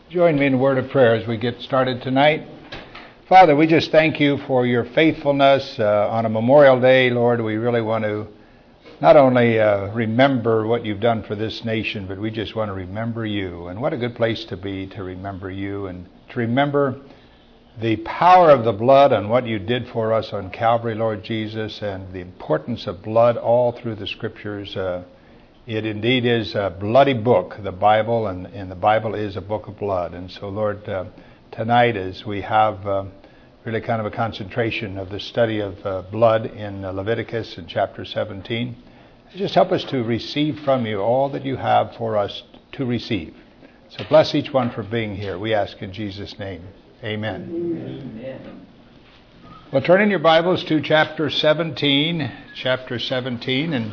Join me in a word of prayer as we get started tonight. Father, we just thank you for your faithfulness on a Memorial Day. Lord, we really want to not only remember what you've done for this nation, but we just want to remember you. And what a good place to be, to remember you and to remember the power of the blood and what you did for us on Calvary, Lord Jesus, and the importance of blood all through the Scriptures. It indeed is a bloody book, the Bible, and the Bible is a book of blood. And so, Lord, tonight as we have really kind of a concentration of the study of blood in Leviticus in chapter 17, just help us to receive from you all that you have for us to receive. So bless each one for being here. We ask in Jesus' name. Amen. Amen. Well, turn in your Bibles to chapter 17, and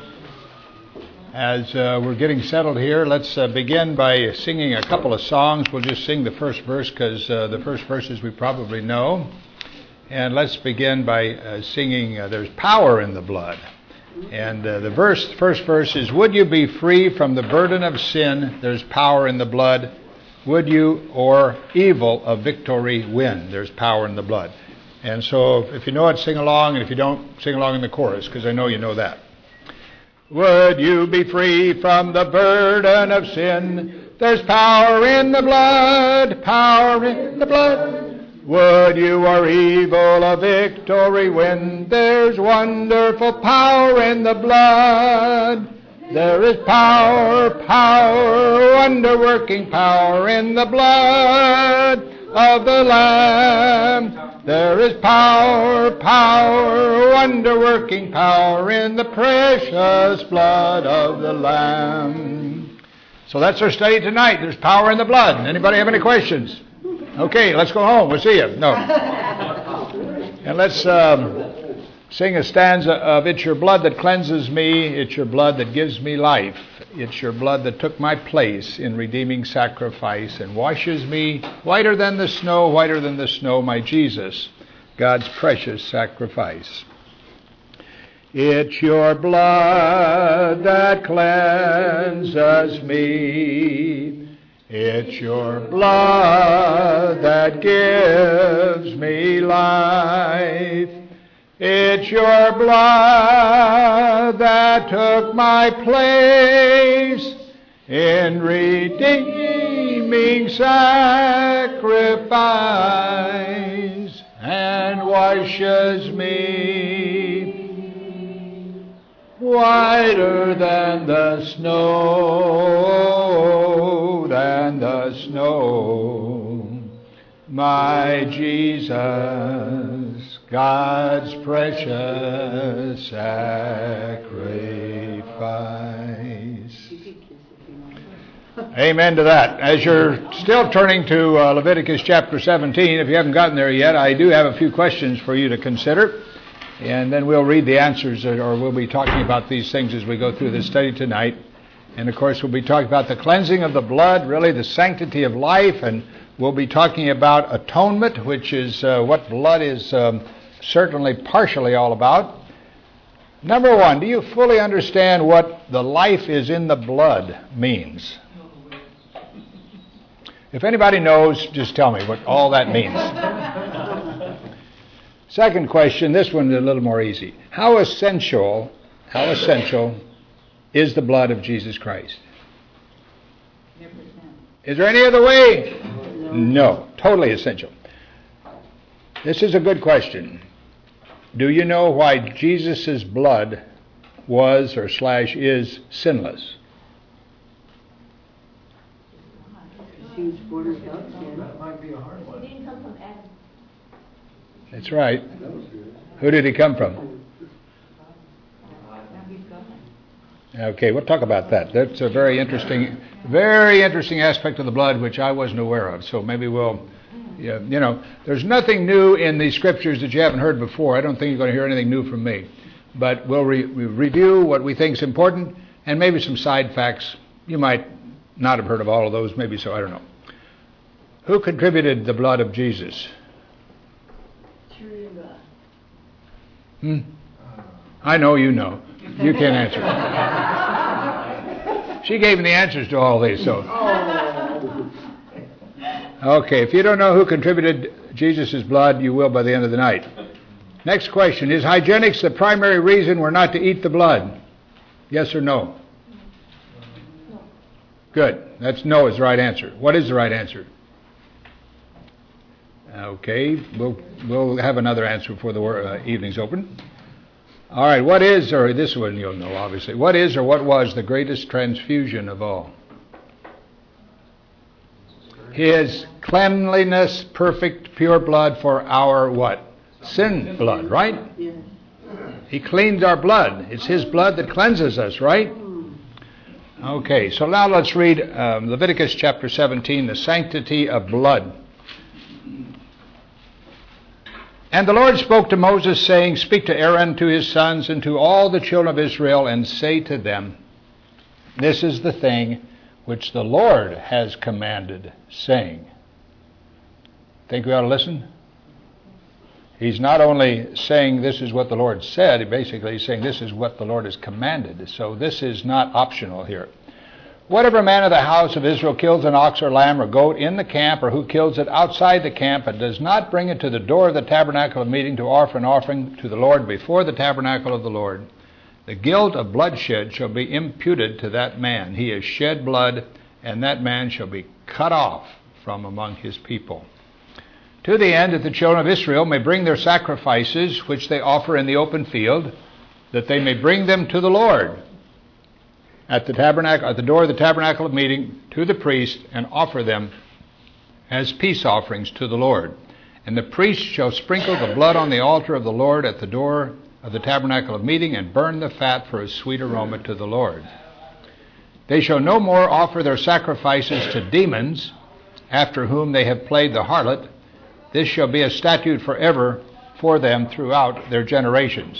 as we're getting settled here, let's begin by singing a couple of songs. We'll just sing the first verse because the first verses we probably know. And let's begin by singing There's Power in the Blood. And the first verse is, would you be free from the burden of sin? There's power in the blood. Would you o'er evil a victory win? There's power in the blood. And so if you know it, sing along. And if you don't, sing along in the chorus because I know you know that. Would you be free from the burden of sin? There's power in the blood, power in the blood. Would you o'er evil a victory win? There's wonderful power in the blood. There is power, wonder-working power in the blood of the Lamb. There is power, wonder-working power in the precious blood of the Lamb. So that's our study tonight. There's power in the blood. Anybody have any questions? Okay, let's go home. We'll see you. No. And let's sing a stanza of It's Your Blood That Cleanses Me, It's Your Blood That Gives Me Life. It's your blood that took my place in redeeming sacrifice and washes me whiter than the snow, my Jesus, God's precious sacrifice. It's your blood that cleanses me. It's your blood that gives me life. It's your blood that took my place in redeeming sacrifice and washes me whiter than the snow, my Jesus, God's precious sacrifice. Amen to that. As you're still turning to Leviticus chapter 17, if you haven't gotten there yet, I do have a few questions for you to consider. And then we'll read the answers, or we'll be talking about these things as we go through this study tonight. And, of course, we'll be talking about the cleansing of the blood, really the sanctity of life, and we'll be talking about atonement, which is what blood is certainly partially all about. Number one, do you fully understand what the life is in the blood means? If anybody knows, just tell me what all that means. Second question, this one's a little more easy. How essential is the blood of Jesus Christ? 100%. Is there any other way? No, totally essential. This is a good question. Do you know why Jesus' blood was or / is sinless? That might be a hard one. He didn't come from Adam. That's right. Who did he come from? Okay, we'll talk about that. That's a very interesting aspect of the blood which I wasn't aware of. So maybe we'll, there's nothing new in the Scriptures that you haven't heard before. I don't think you're going to hear anything new from me. But we'll review what we think is important and maybe some side facts. You might not have heard of all of those, maybe so, I don't know. Who contributed the blood of Jesus? I know you know. You can't answer. She gave me the answers to all these, so. Okay, if you don't know who contributed Jesus' blood, you will by the end of the night. Next question. Is hygienics the primary reason we're not to eat the blood? Yes or no? Good. That's no is the right answer. What is the right answer? Okay, we'll have another answer before the evening's open. All right, what is, or this one you'll know obviously, what is or what was the greatest transfusion of all? His cleanliness, perfect, pure blood for our what? Sin blood, right? He cleans our blood. It's His blood that cleanses us, right? Okay, so now let's read Leviticus chapter 17, the sanctity of blood. And the Lord spoke to Moses, saying, Speak to Aaron, to his sons, and to all the children of Israel, and say to them, This is the thing which the Lord has commanded, saying. Think we ought to listen? He's not only saying this is what the Lord said, basically he's saying this is what the Lord has commanded. So this is not optional here. Whatever man of the house of Israel kills an ox or lamb or goat in the camp, or who kills it outside the camp and does not bring it to the door of the tabernacle of meeting to offer an offering to the Lord before the tabernacle of the Lord, the guilt of bloodshed shall be imputed to that man. He has shed blood, and that man shall be cut off from among his people. To the end that the children of Israel may bring their sacrifices, which they offer in the open field, that they may bring them to the Lord at the tabernacle, at the door of the tabernacle of meeting, to the priest, and offer them as peace offerings to the Lord. And the priest shall sprinkle the blood on the altar of the Lord at the door of the tabernacle of meeting, and burn the fat for a sweet aroma to the Lord. They shall no more offer their sacrifices to demons, after whom they have played the harlot. This shall be a statute forever for them throughout their generations.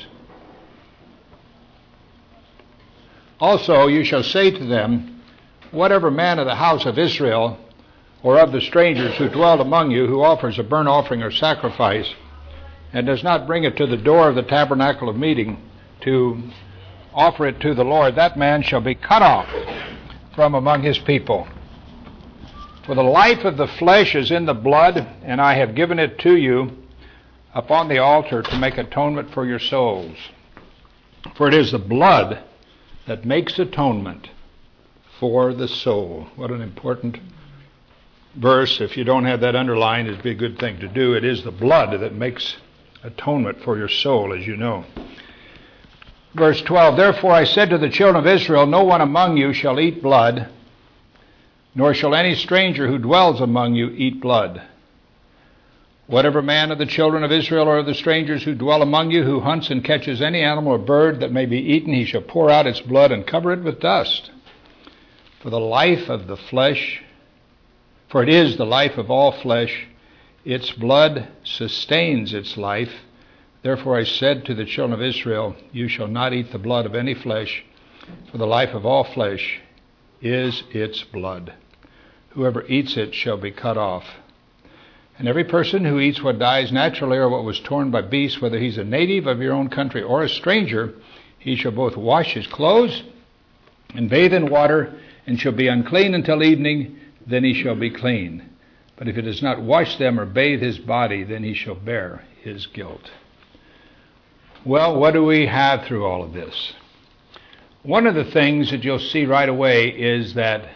Also you shall say to them, Whatever man of the house of Israel, or of the strangers who dwell among you, who offers a burnt offering or sacrifice, and does not bring it to the door of the tabernacle of meeting to offer it to the Lord, that man shall be cut off from among his people. For the life of the flesh is in the blood, and I have given it to you upon the altar to make atonement for your souls. For it is the blood that makes atonement for the soul. What an important verse. If you don't have that underlined, it'd be a good thing to do. It is the blood that makes atonement for your soul, as you know. Verse 12, Therefore I said to the children of Israel, No one among you shall eat blood, nor shall any stranger who dwells among you eat blood. Whatever man of the children of Israel or of the strangers who dwell among you, who hunts and catches any animal or bird that may be eaten, he shall pour out its blood and cover it with dust. For the life of the flesh, for it is the life of all flesh, its blood sustains its life. Therefore I said to the children of Israel, You shall not eat the blood of any flesh, for the life of all flesh is its blood. Whoever eats it shall be cut off. And every person who eats what dies naturally or what was torn by beasts, whether he's a native of your own country or a stranger, he shall both wash his clothes and bathe in water, and shall be unclean until evening, then he shall be clean. But if he does not wash them or bathe his body, then he shall bear his guilt. Well, what do we have through all of this? One of the things that you'll see right away is that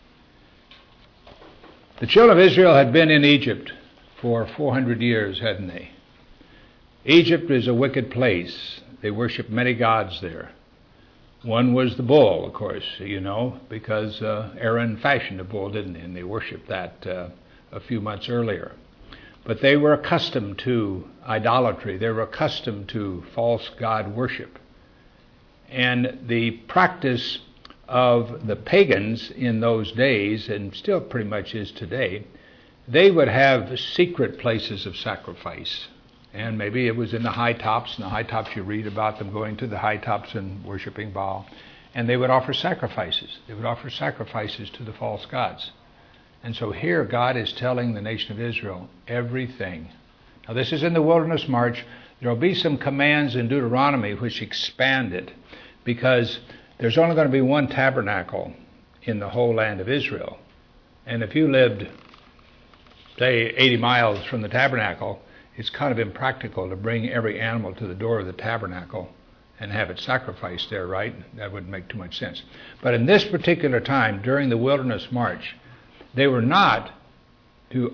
the children of Israel had been in Egypt for 400 years, hadn't they? Egypt is a wicked place. They worship many gods there. One was the bull, of course, you know, because Aaron fashioned a bull, didn't he? And they worshiped that a few months earlier. But they were accustomed to idolatry. They were accustomed to false god worship. And the practice of the pagans in those days, and still pretty much is today, they would have secret places of sacrifice. And maybe it was in the high tops. In the high tops you read about them going to the high tops and worshiping Baal. And they would offer sacrifices. They would offer sacrifices to the false gods. And so here God is telling the nation of Israel everything. Now this is in the wilderness march. There will be some commands in Deuteronomy which expand it, because there's only going to be one tabernacle in the whole land of Israel. And if you lived say 80 miles from the tabernacle, it's kind of impractical to bring every animal to the door of the tabernacle and have it sacrificed there, right? That wouldn't make too much sense. But in this particular time, during the wilderness march, they were not to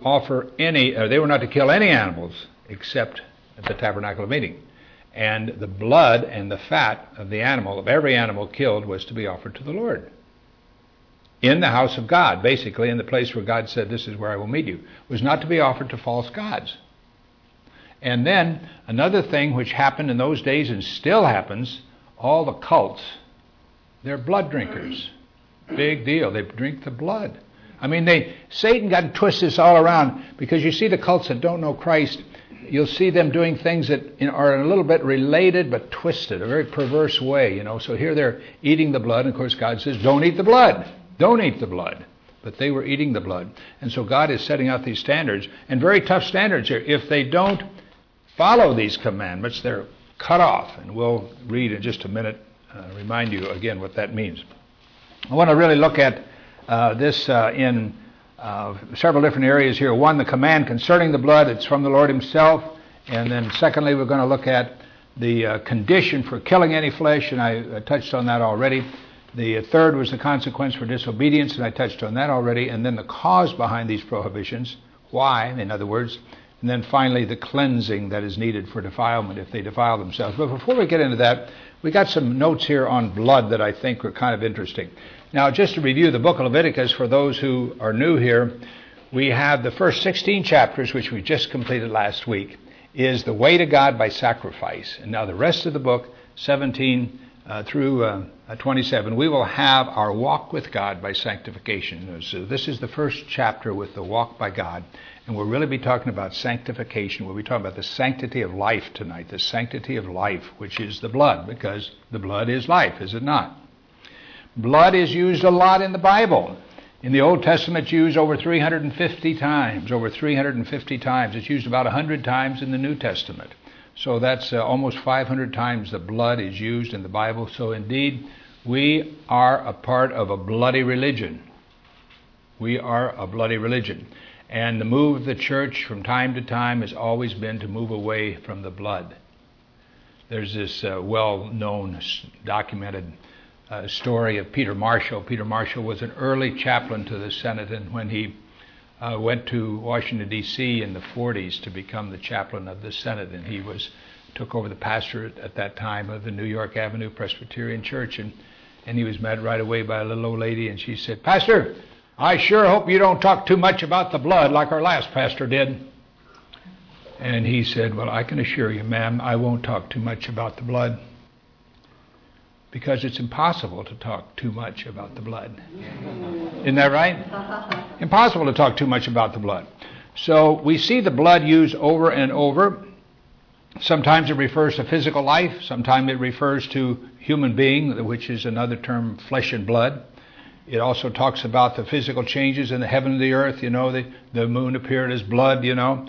kill any animals except at the tabernacle of meeting. And the blood and the fat of the animal, of every animal killed, was to be offered to the Lord. In the house of God, basically, in the place where God said, "This is where I will meet you," was not to be offered to false gods. And then another thing which happened in those days and still happens, all the cults, they're blood drinkers. Big deal. They drink the blood. I mean, Satan got to twist this all around, because you see the cults that don't know Christ, you'll see them doing things that are a little bit related but twisted, a very perverse way, So here they're eating the blood, and of course God says, don't eat the blood. Don't eat the blood. But they were eating the blood. And so God is setting out these standards, and very tough standards here. If they don't follow these commandments, they're cut off. And we'll read in just a minute, remind you again what that means. I want to really look at this in several different areas here. One, the command concerning the blood. It's from the Lord himself. And then secondly, we're going to look at the condition for killing any flesh, and I touched on that already. The third was the consequence for disobedience, and I touched on that already. And then the cause behind these prohibitions, why, in other words. And then finally, the cleansing that is needed for defilement if they defile themselves. But before we get into that, we got some notes here on blood that I think are kind of interesting. Now, just to review the book of Leviticus for those who are new here, we have the first 16 chapters, which we just completed last week, is the way to God by sacrifice. And now the rest of the book, 17 through 27, we will have our walk with God by sanctification. So this is the first chapter with the walk by God. And we'll really be talking about sanctification. We'll be talking about the sanctity of life tonight, the sanctity of life, which is the blood, because the blood is life, is it not? Blood is used a lot in the Bible. In the Old Testament, it's used over 350 times. Over 350 times. It's used about 100 times in the New Testament. So that's almost 500 times the blood is used in the Bible. So indeed, we are a part of a bloody religion. We are a bloody religion. And the move of the church from time to time has always been to move away from the blood. There's this well-known, documented story of Peter Marshall. Peter Marshall was an early chaplain to the Senate, and when he went to Washington, D.C. in the 40s to become the chaplain of the Senate, and he took over the pastorate at that time of the New York Avenue Presbyterian Church, and he was met right away by a little old lady, and she said, "Pastor, I sure hope you don't talk too much about the blood like our last pastor did." And he said, "Well, I can assure you, ma'am, I won't talk too much about the blood, because it's impossible to talk too much about the blood." Isn't that right? Impossible to talk too much about the blood. So we see the blood used over and over. Sometimes it refers to physical life. Sometimes it refers to human being, which is another term, flesh and blood. It also talks about the physical changes in the heaven and the earth. The moon appeared as blood,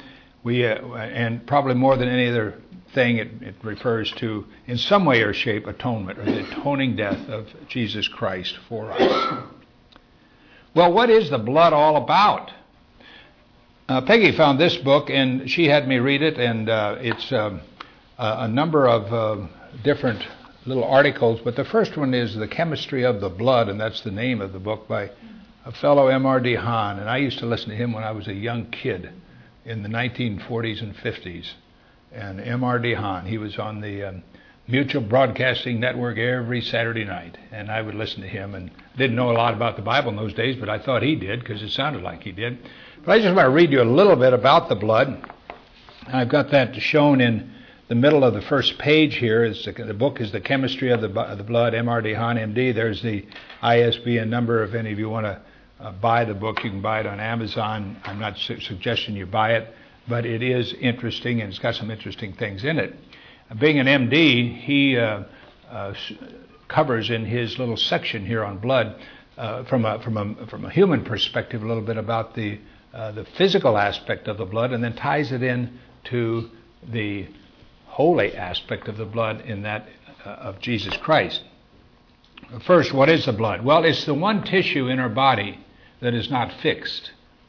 and probably more than any other thing, it refers to, in some way or shape, atonement, or the atoning death of Jesus Christ for us. Well, what is the blood all about? Peggy found this book, and she had me read it, and it's a number of different little articles, but the first one is The Chemistry of the Blood, and that's the name of the book, by a fellow M.R. DeHaan, and I used to listen to him when I was a young kid in the 1940s and 50s. And M.R. DeHaan, he was on the Mutual Broadcasting Network every Saturday night, and I would listen to him, and didn't know a lot about the Bible in those days, but I thought he did, because it sounded like he did. But I just want to read you a little bit about the blood. I've got that shown in the middle of the first page here. The book is The Chemistry of the Blood, M.R. DeHaan, M.D. There's the ISBN number. If any of you want to buy the book, you can buy it on Amazon. I'm not suggesting you buy it, but it is interesting, and it's got some interesting things in it. Being an M.D., he covers in his little section here on blood, from a human perspective, a little bit about the physical aspect of the blood, and then ties it in to the holy aspect of the blood in that of Jesus Christ. First, what is the blood? Well, it's the one tissue in our body that is not fixed.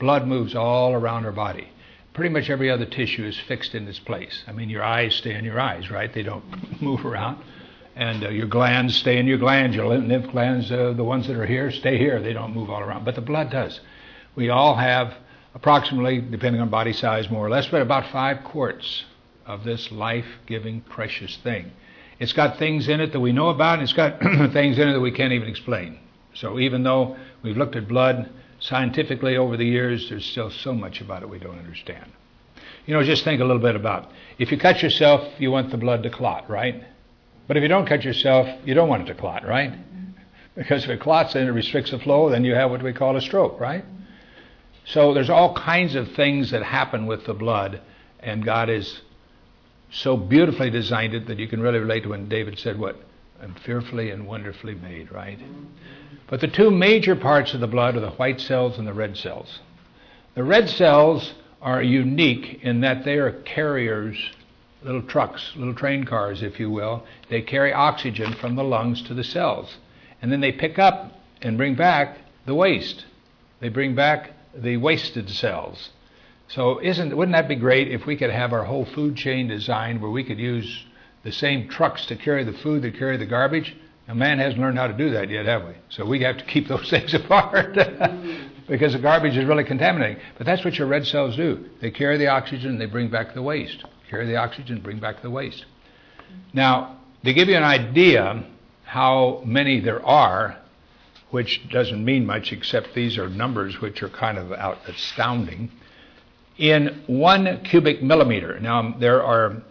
Blood moves all around our body. Pretty much every other tissue is fixed in its place. I mean, your eyes stay in your eyes, right? They don't move around. And your glands stay in your glands. Your lymph glands, the ones that are here, stay here. They don't move all around. But the blood does. We all have approximately, depending on body size more or less, but about 5 quarts of this life-giving, precious thing. It's got things in it that we know about, and it's got things in it that we can't even explain. So even though we've looked at blood scientifically over the years, there's still so much about it we don't understand. You know, just think a little bit about, if you cut yourself, you want the blood to clot, right? But if you don't cut yourself, you don't want it to clot, right? Because if it clots and it restricts the flow, then you have what we call a stroke, right? So there's all kinds of things that happen with the blood, and God is so beautifully designed it that you can really relate to when David said, what? I'm fearfully and wonderfully made, right? But the 2 major parts of the blood are the white cells and the red cells. The red cells are unique in that they are carriers, little trucks, little train cars, if you will. They carry oxygen from the lungs to the cells. And then they pick up and bring back the waste. They bring back the wasted cells. So wouldn't that be great if we could have our whole food chain designed where we could use the same trucks to carry the food that carry the garbage? Now, man hasn't learned how to do that yet, have we? So we have to keep those things apart because the garbage is really contaminating. But that's what your red cells do. They carry the oxygen and they bring back the waste. Carry the oxygen, bring back the waste. Now, to give you an idea how many there are, which doesn't mean much except these are numbers which are kind of astounding, in 1 cubic millimeter. Now, there are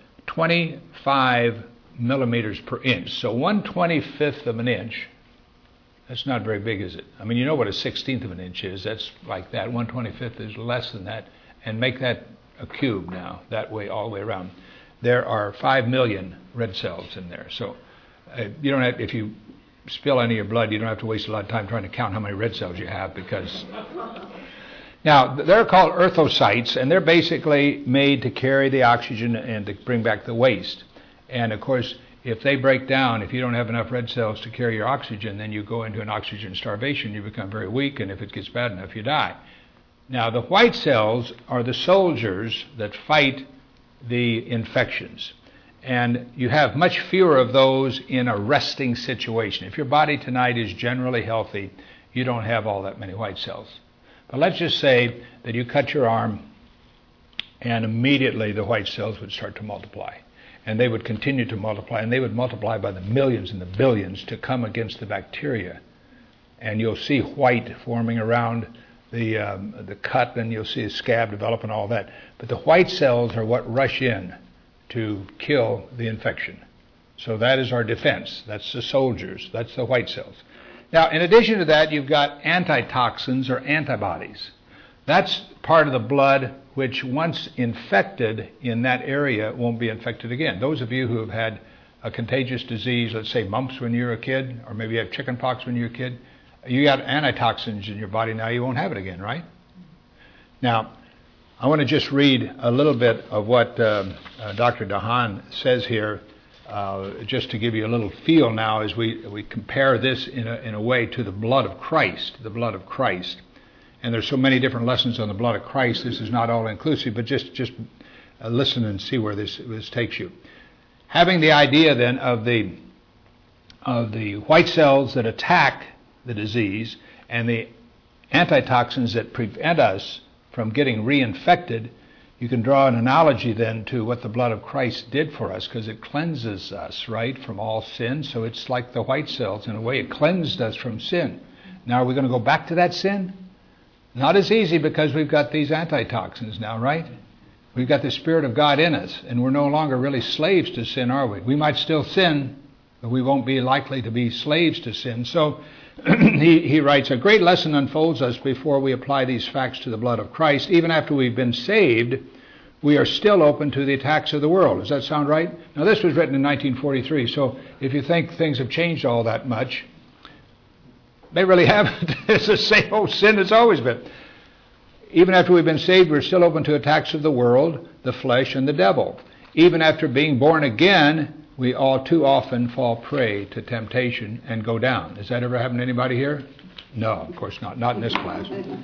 25 millimeters per inch. So 1/25th of an inch, that's not very big, is it? I mean, you know what a 16th of an inch is. That's like that. 1/25th is less than that. And make that a cube now, that way, all the way around. There are 5 million red cells in there. So you don't have, if you spill any of your blood, you don't have to waste a lot of time trying to count how many red cells you have, because... Now, they're called erythrocytes, and they're basically made to carry the oxygen and to bring back the waste. And, of course, if they break down, if you don't have enough red cells to carry your oxygen, then you go into an oxygen starvation. You become very weak, and if it gets bad enough, you die. Now, the white cells are the soldiers that fight the infections. And you have much fewer of those in a resting situation. If your body tonight is generally healthy, you don't have all that many white cells. But let's just say that you cut your arm and immediately the white cells would start to multiply. And they would continue to multiply, and they would multiply by the millions and the billions to come against the bacteria. And you'll see white forming around the cut, and you'll see a scab develop and all that. But the white cells are what rush in to kill the infection. So that is our defense. That's the soldiers. That's the white cells. Now, in addition to that, you've got antitoxins or antibodies. That's part of the blood which, once infected in that area, won't be infected again. Those of you who have had a contagious disease, let's say mumps when you were a kid, or maybe you had chicken pox when you were a kid, you got antitoxins in your body now, you won't have it again, right? Now, I want to just read a little bit of what Dr. DeHaan says here, just to give you a little feel now as we compare this in a way to the blood of Christ, And there's so many different lessons on the blood of Christ, this is not all inclusive, but just listen and see where this takes you. Having the idea then of the white cells that attack the disease and the antitoxins that prevent us from getting reinfected, you can draw an analogy then to what the blood of Christ did for us, because it cleanses us, right, from all sin. So it's like the white cells. In a way, it cleansed us from sin. Now, are we going to go back to that sin? Not as easy, because we've got these antitoxins now, right? We've got the Spirit of God in us, and we're no longer really slaves to sin, are we? We might still sin, but we won't be likely to be slaves to sin. So he writes, a great lesson unfolds us before we apply these facts to the blood of Christ. Even after we've been saved, we are still open to the attacks of the world. Does that sound right? Now, this was written in 1943, so if you think things have changed all that much, they really haven't. It's the same old sin it's always been. Even after we've been saved, we're still open to attacks of the world, the flesh, and the devil. Even after being born again, we all too often fall prey to temptation and go down. Has that ever happened to anybody here? No, of course not. Not in this class.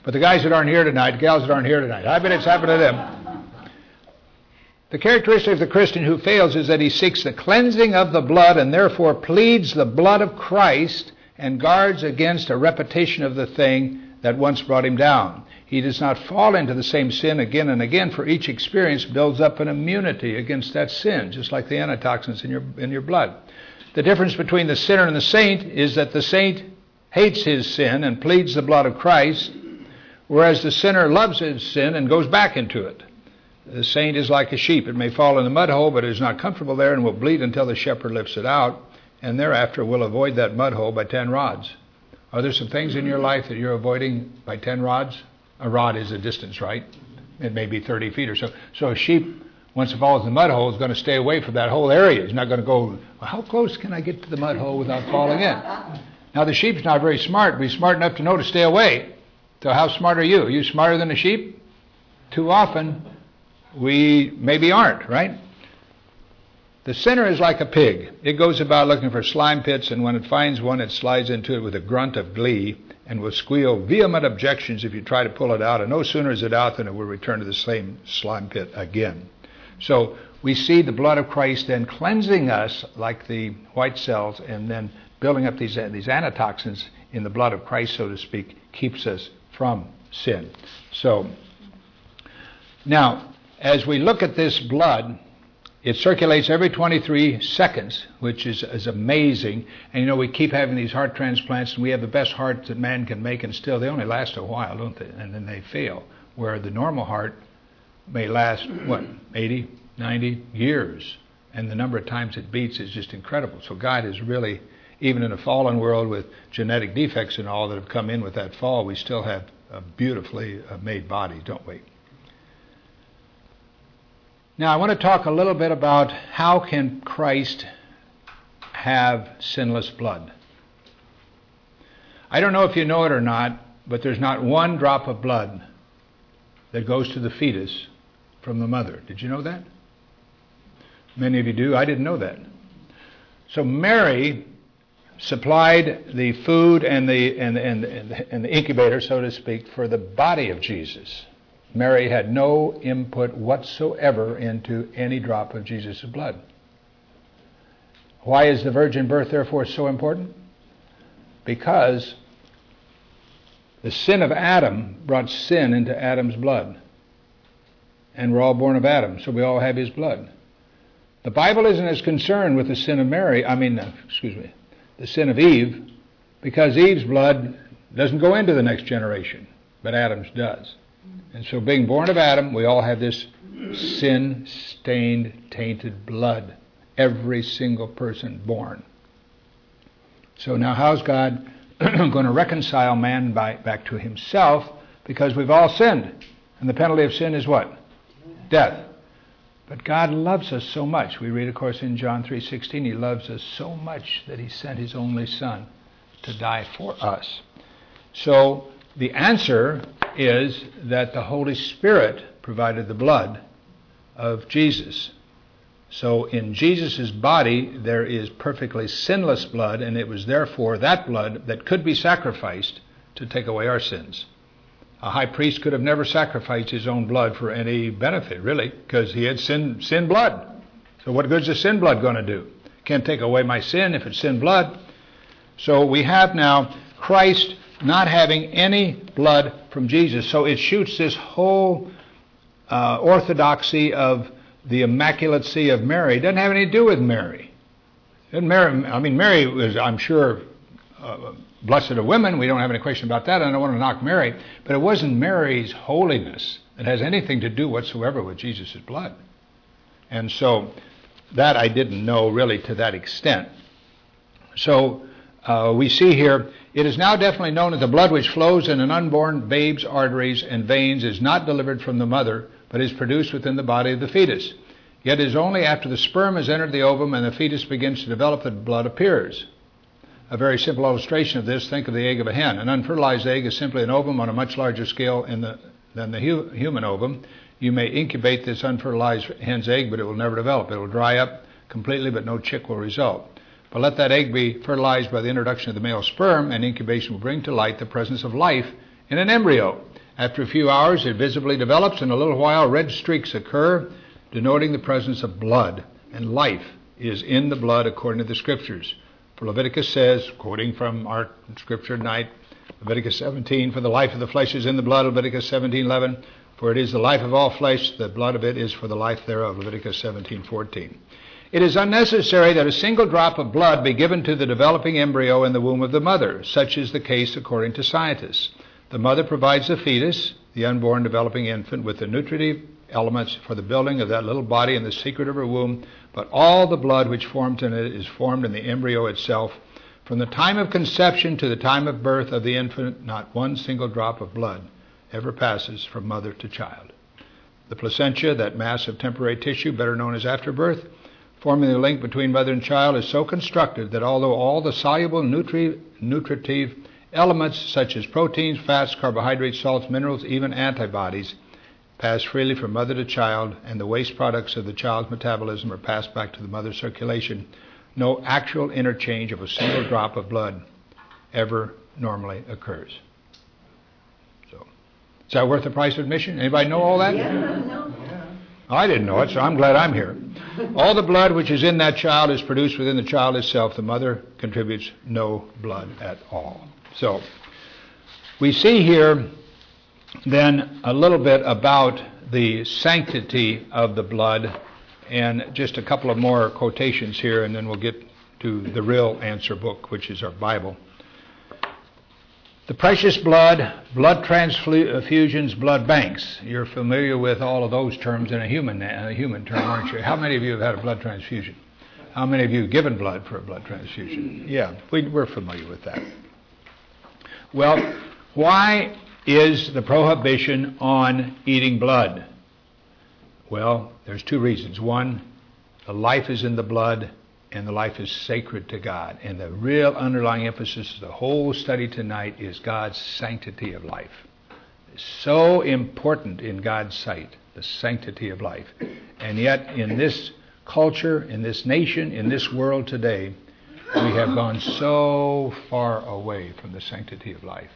But the guys that aren't here tonight, gals that aren't here tonight, I bet it's happened to them. The characteristic of the Christian who fails is that he seeks the cleansing of the blood and therefore pleads the blood of Christ and guards against a repetition of the thing that once brought him down. He does not fall into the same sin again and again, for each experience builds up an immunity against that sin, just like the antitoxins in your blood. The difference between the sinner and the saint is that the saint hates his sin and pleads the blood of Christ, whereas the sinner loves his sin and goes back into it. The saint is like a sheep. It may fall in the mud hole, but it is not comfortable there and will bleed until the shepherd lifts it out, and thereafter will avoid that mud hole by 10 rods. Are there some things in your life that you're avoiding by 10 rods? A rod is a distance, right? It may be 30 feet or so. So a sheep, once it falls in the mud hole, is going to stay away from that whole area. He's not going to go, well, how close can I get to the mud hole without falling in? Now, the sheep's not very smart, but he's smart enough to know to stay away. So how smart are you? Are you smarter than a sheep? Too often, we maybe aren't, right? The sinner is like a pig. It goes about looking for slime pits, and when it finds one, it slides into it with a grunt of glee and will squeal vehement objections if you try to pull it out. And no sooner is it out than it will return to the same slime pit again. So we see the blood of Christ then cleansing us like the white cells, and then building up these antitoxins in the blood of Christ, so to speak, keeps us from sin. So now, as we look at this blood, it circulates every 23 seconds, which is amazing. And we keep having these heart transplants, and we have the best hearts that man can make, and still they only last a while, don't they? And then they fail. Where the normal heart may last, 80, 90 years. And the number of times it beats is just incredible. So God is really, even in a fallen world with genetic defects and all that have come in with that fall, we still have a beautifully made body, don't we? Now, I want to talk a little bit about how can Christ have sinless blood. I don't know if you know it or not, but there's not one drop of blood that goes to the fetus from the mother. Did you know that? Many of you do. I didn't know that. So Mary supplied the food and the incubator, so to speak, for the body of Jesus. Mary had no input whatsoever into any drop of Jesus' blood. Why is the virgin birth, therefore, so important? Because the sin of Adam brought sin into Adam's blood. And we're all born of Adam, so we all have his blood. The Bible isn't as concerned with the sin of the sin of Eve, because Eve's blood doesn't go into the next generation, but Adam's does. And so being born of Adam, we all have this sin-stained, tainted blood. Every single person born. So now how's God going to reconcile man back to himself? Because we've all sinned. And the penalty of sin is what? Death. But God loves us so much. We read, of course, in John 3:16, he loves us so much that he sent his only Son to die for us. So the answer is that the Holy Spirit provided the blood of Jesus. So in Jesus' body there is perfectly sinless blood, and it was therefore that blood that could be sacrificed to take away our sins. A high priest could have never sacrificed his own blood for any benefit, really, because he had sin blood. So what good's the sin blood going to do? Can't take away my sin if it's sin blood. So we have now Christ not having any blood from Jesus. So it shoots this whole orthodoxy of the immaculacy of Mary. It doesn't have anything to do with Mary. Mary was, I'm sure, blessed of women. We don't have any question about that. I don't want to knock Mary. But it wasn't Mary's holiness that has anything to do whatsoever with Jesus' blood. And so that I didn't know really to that extent. So we see here, it is now definitely known that the blood which flows in an unborn babe's arteries and veins is not delivered from the mother, but is produced within the body of the fetus. Yet it is only after the sperm has entered the ovum and the fetus begins to develop that blood appears. A very simple illustration of this, think of the egg of a hen. An unfertilized egg is simply an ovum on a much larger scale than the human ovum. You may incubate this unfertilized hen's egg, but it will never develop. It will dry up completely, but no chick will result. But let that egg be fertilized by the introduction of the male sperm, and incubation will bring to light the presence of life in an embryo. After a few hours, it visibly develops. In a little while, red streaks occur, denoting the presence of blood, and life is in the blood according to the Scriptures. For Leviticus says, quoting from our Scripture tonight, Leviticus 17, for the life of the flesh is in the blood, Leviticus 17:11, for it is the life of all flesh, the blood of it is for the life thereof, Leviticus 17:14. It is unnecessary that a single drop of blood be given to the developing embryo in the womb of the mother. Such is the case according to scientists. The mother provides the fetus, the unborn developing infant, with the nutritive elements for the building of that little body in the secret of her womb, but all the blood which forms in it is formed in the embryo itself. From the time of conception to the time of birth of the infant, not one single drop of blood ever passes from mother to child. The placenta, that mass of temporary tissue, better known as afterbirth, forming the link between mother and child, is so constructed that although all the soluble nutritive elements such as proteins, fats, carbohydrates, salts, minerals, even antibodies, pass freely from mother to child, and the waste products of the child's metabolism are passed back to the mother's circulation, no actual interchange of a single drop of blood ever normally occurs. So, is that worth the price of admission? Anybody know all that? No. I didn't know it, so I'm glad I'm here. All the blood which is in that child is produced within the child itself. The mother contributes no blood at all. So, we see here then a little bit about the sanctity of the blood, and just a couple of more quotations here, and then we'll get to the real answer book, which is our Bible. The precious blood, blood transfusions, blood banks. You're familiar with all of those terms in a human term, aren't you? How many of you have had a blood transfusion? How many of you have given blood for a blood transfusion? Yeah, we're familiar with that. Well, why is the prohibition on eating blood? Well, there's two reasons. One, the life is in the blood, and the life is sacred to God. And the real underlying emphasis of the whole study tonight is God's sanctity of life. It's so important in God's sight, the sanctity of life. And yet, in this culture, in this nation, in this world today, we have gone so far away from the sanctity of life.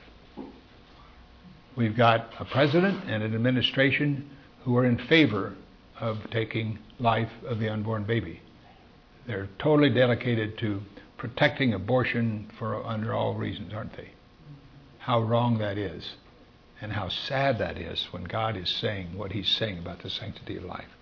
We've got a president and an administration who are in favor of taking life of the unborn baby. They're totally dedicated to protecting abortion under all reasons, aren't they? How wrong that is, and how sad that is when God is saying what he's saying about the sanctity of life.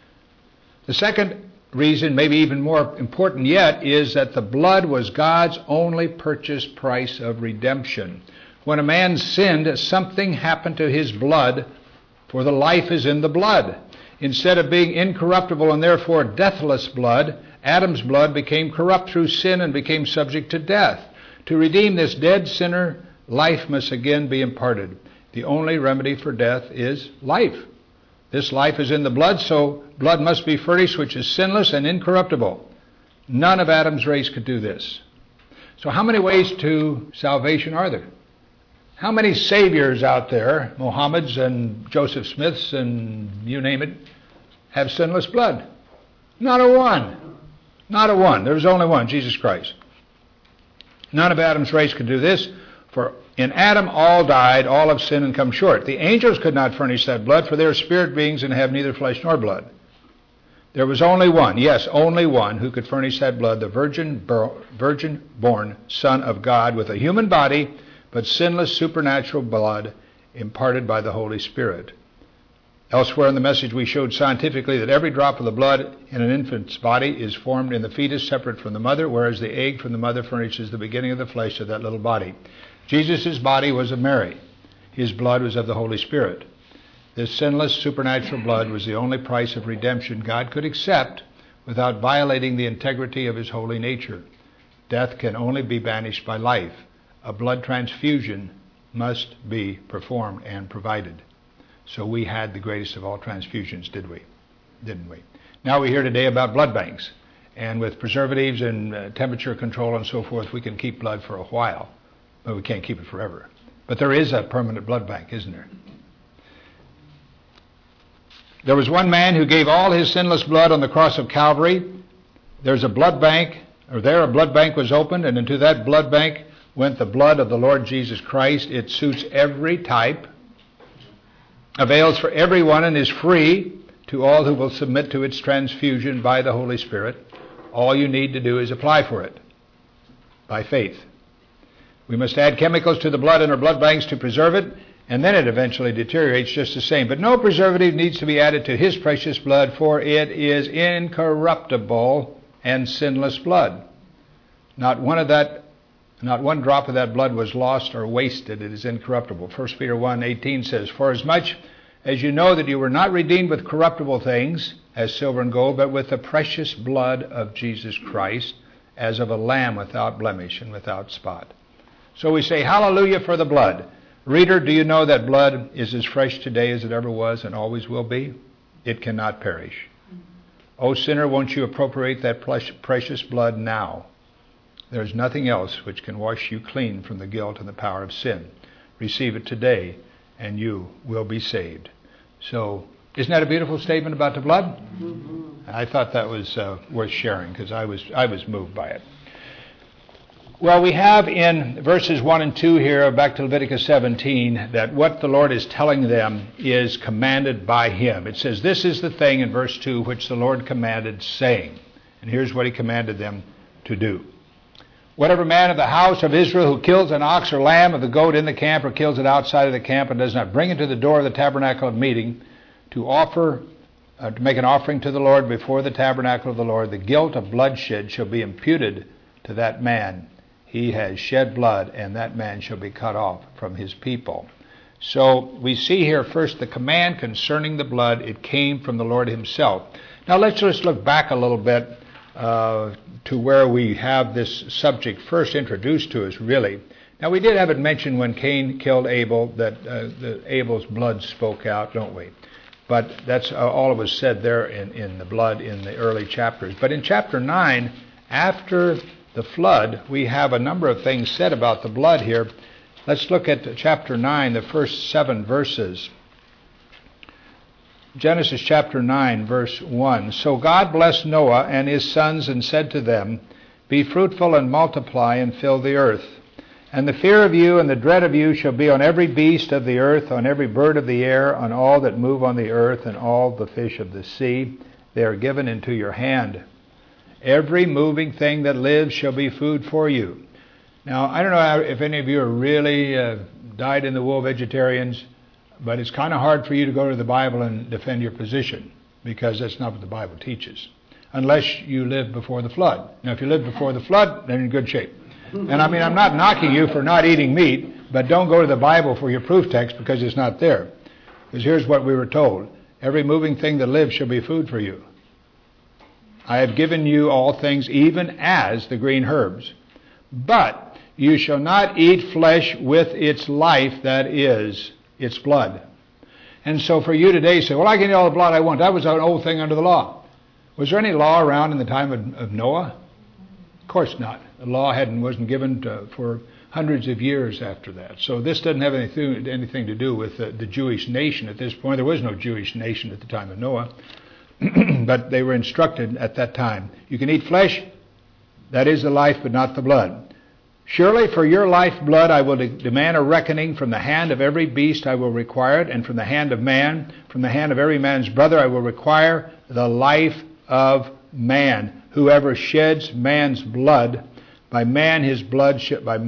The second reason, maybe even more important yet, is that the blood was God's only purchase price of redemption. When a man sinned, something happened to his blood, for the life is in the blood. Instead of being incorruptible and therefore deathless blood, Adam's blood became corrupt through sin and became subject to death. To redeem this dead sinner, life must again be imparted. The only remedy for death is life. This life is in the blood, so blood must be furnished which is sinless and incorruptible. None of Adam's race could do this. So how many ways to salvation are there? How many saviors out there, Mohammeds and Joseph Smiths and you name it, have sinless blood? Not a one. Not a one. There was only one, Jesus Christ. None of Adam's race could do this, for in Adam all died, all have sinned and come short. The angels could not furnish that blood, for they are spirit beings and have neither flesh nor blood. There was only one, yes, only one, who could furnish that blood, the virgin-born Son of God with a human body, but sinless supernatural blood imparted by the Holy Spirit. Elsewhere in the message we showed scientifically that every drop of the blood in an infant's body is formed in the fetus separate from the mother, whereas the egg from the mother furnishes the beginning of the flesh of that little body. Jesus' body was of Mary. His blood was of the Holy Spirit. This sinless supernatural blood was the only price of redemption God could accept without violating the integrity of his holy nature. Death can only be banished by life. A blood transfusion must be performed and provided. So we had the greatest of all transfusions, didn't we? Now we hear today about blood banks. And with preservatives and temperature control and so forth, we can keep blood for a while. But we can't keep it forever. But there is a permanent blood bank, isn't there? There was one man who gave all his sinless blood on the cross of Calvary. There's a blood bank, or there a blood bank was opened, and into that blood bank went the blood of the Lord Jesus Christ. It suits every type, avails for everyone and is free to all who will submit to its transfusion by the Holy Spirit. All you need to do is apply for it by faith. We must add chemicals to the blood in our blood banks to preserve it, and then it eventually deteriorates just the same. But no preservative needs to be added to his precious blood, for it is incorruptible and sinless blood. Not one drop of that blood was lost or wasted. It is incorruptible. 1 Peter 1:18 says, "For as much as you know that you were not redeemed with corruptible things, as silver and gold, but with the precious blood of Jesus Christ, as of a lamb without blemish and without spot." So we say, hallelujah for the blood. Reader, do you know that blood is as fresh today as it ever was and always will be? It cannot perish. O sinner, won't you appropriate that precious blood now? There's nothing else which can wash you clean from the guilt and the power of sin. Receive it today, and you will be saved. So, isn't that a beautiful statement about the blood? Mm-hmm. I thought that was worth sharing because I was moved by it. Well, we have in verses 1 and 2 here, back to Leviticus 17, that what the Lord is telling them is commanded by Him. It says, "This is the thing," in verse 2, "which the Lord commanded, saying." And here's what He commanded them to do. "Whatever man of the house of Israel who kills an ox or lamb or the goat in the camp or kills it outside of the camp and does not bring it to the door of the tabernacle of meeting to make an offering to the Lord before the tabernacle of the Lord, the guilt of bloodshed shall be imputed to that man. He has shed blood, and that man shall be cut off from his people." So we see here first the command concerning the blood. It came from the Lord Himself. Now let's just look back a little bit to where we have this subject first introduced to us, really. Now we did have it mentioned when Cain killed Abel that Abel's blood spoke out, don't we? But that's all that was said there in the blood in the early chapters. But in chapter 9, after the flood, we have a number of things said about the blood here. Let's look at chapter 9, the first 7 verses. Genesis chapter 9, verse 1. "So God blessed Noah and his sons and said to them, Be fruitful and multiply and fill the earth. And the fear of you and the dread of you shall be on every beast of the earth, on every bird of the air, on all that move on the earth, and all the fish of the sea. They are given into your hand. Every moving thing that lives shall be food for you." Now, I don't know if any of you are really dyed-in-the-wool vegetarians, but it's kind of hard for you to go to the Bible and defend your position, because that's not what the Bible teaches, unless you lived before the flood. Now, if you lived before the flood, then you're in good shape. And I mean, I'm not knocking you for not eating meat, but don't go to the Bible for your proof text because it's not there. Because here's what we were told. Every moving thing that lives shall be food for you. I have given you all things, even as the green herbs. But you shall not eat flesh with its life, that is, its blood. And so for you today, say, well, I can eat all the blood I want. That was an old thing under the law. Was there any law around in the time of Noah? Of course not. The law wasn't given for hundreds of years after that. So this doesn't have anything to do with the Jewish nation at this point. There was no Jewish nation at the time of Noah. But they were instructed at that time. You can eat flesh, that is the life, but not the blood. "Surely for your life blood I will demand a reckoning. From the hand of every beast I will require it, and from the hand of man, from the hand of every man's brother I will require the life of man. Whoever sheds man's blood, by man his blood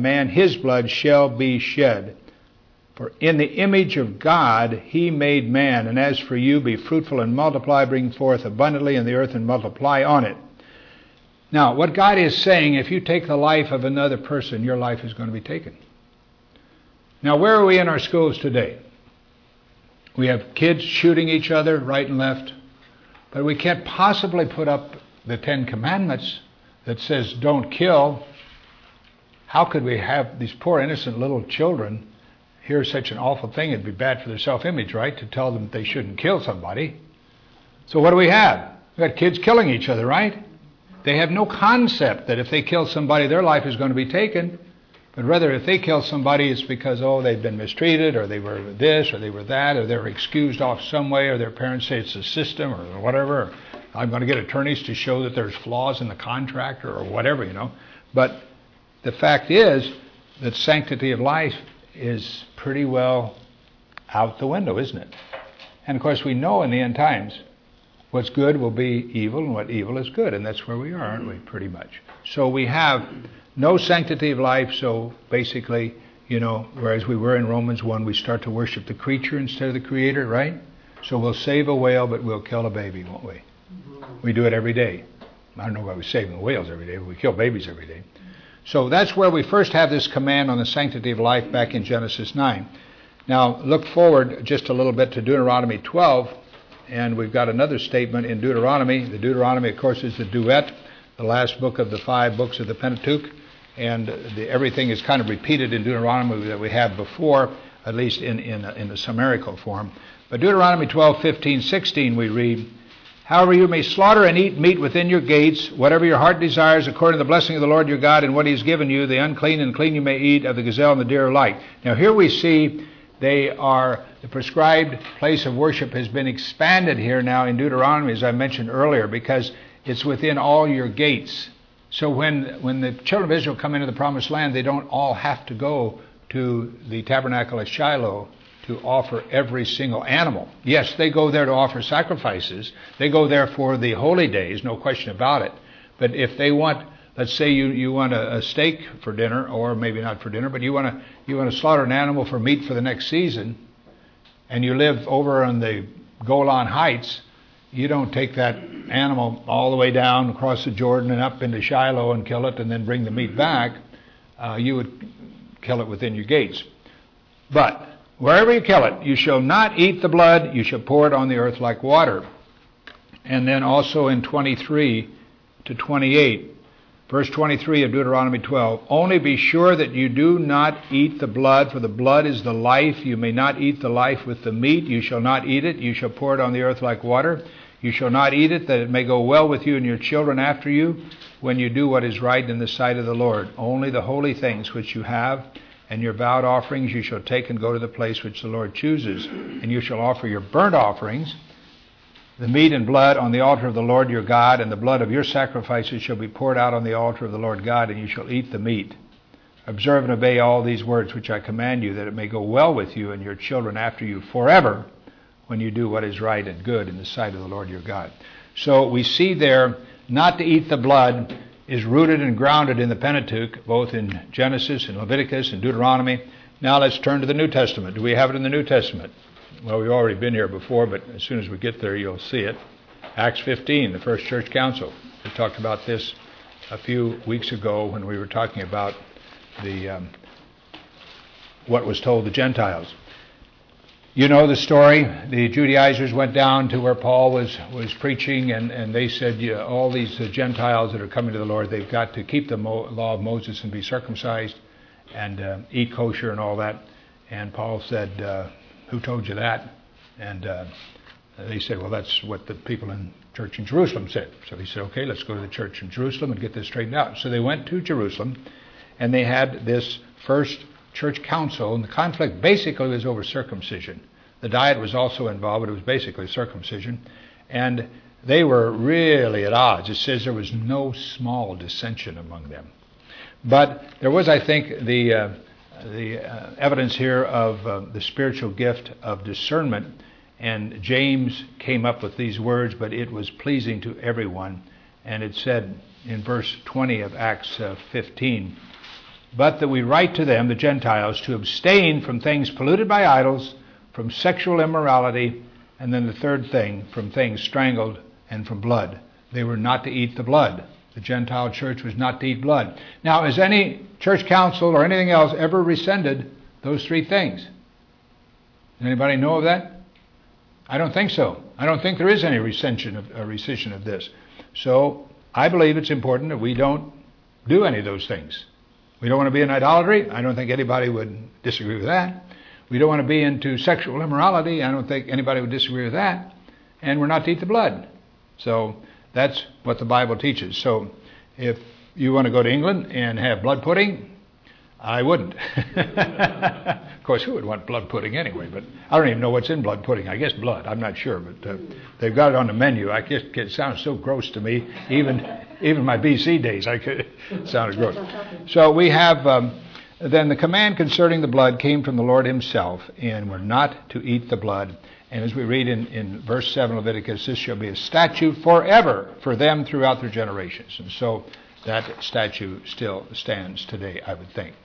shall be shed. For in the image of God He made man, and as for you, be fruitful and multiply, bring forth abundantly in the earth and multiply on it." Now, what God is saying, if you take the life of another person, your life is going to be taken. Now, where are we in our schools today? We have kids shooting each other right and left, but we can't possibly put up the 10 Commandments that says don't kill. How could we have these poor innocent little children hear such an awful thing? It'd be bad for their self-image, right, to tell them they shouldn't kill somebody. So what do we have? We've got kids killing each other, right? They have no concept that if they kill somebody, their life is going to be taken. But rather, if they kill somebody, it's because, they've been mistreated, or they were this, or they were that, or they're excused off some way, or their parents say it's the system, or whatever. Or I'm going to get attorneys to show that there's flaws in the contract, or whatever, But the fact is that sanctity of life is pretty well out the window, isn't it? And of course we know in the end times what's good will be evil and what evil is good. And that's where we are, aren't we, pretty much? So we have no sanctity of life. So basically, whereas we were in Romans 1, we start to worship the creature instead of the Creator, right? So we'll save a whale, but we'll kill a baby, won't we? We do it every day. I don't know why we're saving whales every day, but we kill babies every day. So that's where we first have this command on the sanctity of life back in Genesis 9. Now, look forward just a little bit to Deuteronomy 12, and we've got another statement in Deuteronomy. The Deuteronomy, of course, is the duet, the last book of the 5 books of the Pentateuch, and everything is kind of repeated in Deuteronomy that we had before, at least in the summarical form. But Deuteronomy 12, 15, 16, we read, "However you may slaughter and eat meat within your gates, whatever your heart desires, according to the blessing of the Lord your God and what He has given you, the unclean and clean you may eat, of the gazelle and the deer alike." Now here we see the prescribed place of worship has been expanded here now in Deuteronomy, as I mentioned earlier, because it's within all your gates. So when the children of Israel come into the promised land, they don't all have to go to the tabernacle at Shiloh to offer every single animal. Yes, they go there to offer sacrifices. They go there for the holy days, no question about it. But if they want, let's say you want a steak for dinner, or maybe not for dinner, but you want to slaughter an animal for meat for the next season, and you live over on the Golan Heights, you don't take that animal all the way down across the Jordan and up into Shiloh and kill it and then bring the meat back. You would kill it within your gates. But wherever you kill it, you shall not eat the blood, you shall pour it on the earth like water. And then also in 23 to 28, verse 23 of Deuteronomy 12, "Only be sure that you do not eat the blood, for the blood is the life. You may not eat the life with the meat. You shall not eat it. You shall pour it on the earth like water. You shall not eat it, that it may go well with you and your children after you, when you do what is right in the sight of the Lord. Only the holy things which you have and your vowed offerings you shall take and go to the place which the Lord chooses. And you shall offer your burnt offerings, the meat and blood, on the altar of the Lord your God, and the blood of your sacrifices shall be poured out on the altar of the Lord God, and you shall eat the meat. Observe and obey all these words which I command you, that it may go well with you and your children after you forever, when you do what is right and good in the sight of the Lord your God." So we see there, not to eat the blood is rooted and grounded in the Pentateuch, both in Genesis and Leviticus and Deuteronomy. Now let's turn to the New Testament. Do we have it in the New Testament? Well, we've already been here before, but as soon as we get there, you'll see it. Acts 15, the first church council. We talked about this a few weeks ago when we were talking about what was told the Gentiles. You know the story. The Judaizers went down to where Paul was preaching, and they said, all these Gentiles that are coming to the Lord, they've got to keep the law of Moses and be circumcised and eat kosher and all that. And Paul said, "Who told you that?" And they said, "Well, that's what the people in church in Jerusalem said." So he said, "Okay, let's go to the church in Jerusalem and get this straightened out." So they went to Jerusalem, and they had this first church council, and the conflict basically was over circumcision. The diet was also involved, but it was basically circumcision. And they were really at odds. It says there was no small dissension among them. But there was, I think, the evidence here of the spiritual gift of discernment. And James came up with these words, but it was pleasing to everyone. And it said in verse 20 of Acts 15, "But that we write to them, the Gentiles, to abstain from things polluted by idols, from sexual immorality, and then the third thing, from things strangled, and from blood." They were not to eat the blood. The Gentile church was not to eat blood. Now, has any church council or anything else ever rescinded those three things? Does anybody know of that? I don't think so. I don't think there is any rescission of this. So I believe it's important that we don't do any of those things. We don't want to be in idolatry. I don't think anybody would disagree with that. We don't want to be into sexual immorality. I don't think anybody would disagree with that. And we're not to eat the blood. So that's what the Bible teaches. So if you want to go to England and have blood pudding, I wouldn't. Of course, who would want blood pudding anyway? But I don't even know what's in blood pudding. I guess blood. I'm not sure. But they've got it on the menu. I guess it sounds so gross to me. Even my BC days, it sounded gross. So we have, then the command concerning the blood came from the Lord himself, and we're not to eat the blood. And as we read in verse 7 of Leviticus, this shall be a statute forever for them throughout their generations. And so that statute still stands today, I would think.